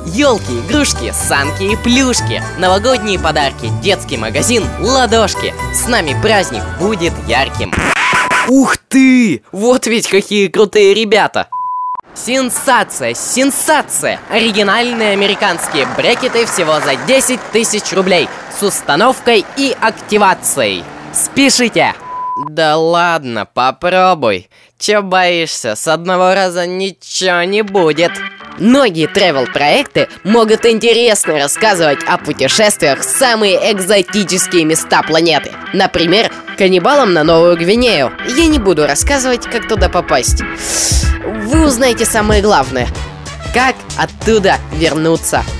Елки, игрушки, санки и плюшки, новогодние подарки, детский магазин, ладошки. С нами праздник будет ярким. Ух ты! Вот ведь какие крутые ребята! Сенсация, сенсация! Оригинальные американские брекеты всего за 10 тысяч рублей с установкой и активацией. Спешите! Да ладно, попробуй. Чё боишься? С одного раза ничего не будет. Многие travel-проекты могут интересно рассказывать о путешествиях в самые экзотические места планеты. Например, каннибалам на Новую Гвинею. Я не буду рассказывать, как туда попасть. Вы узнаете самое главное: как оттуда вернуться.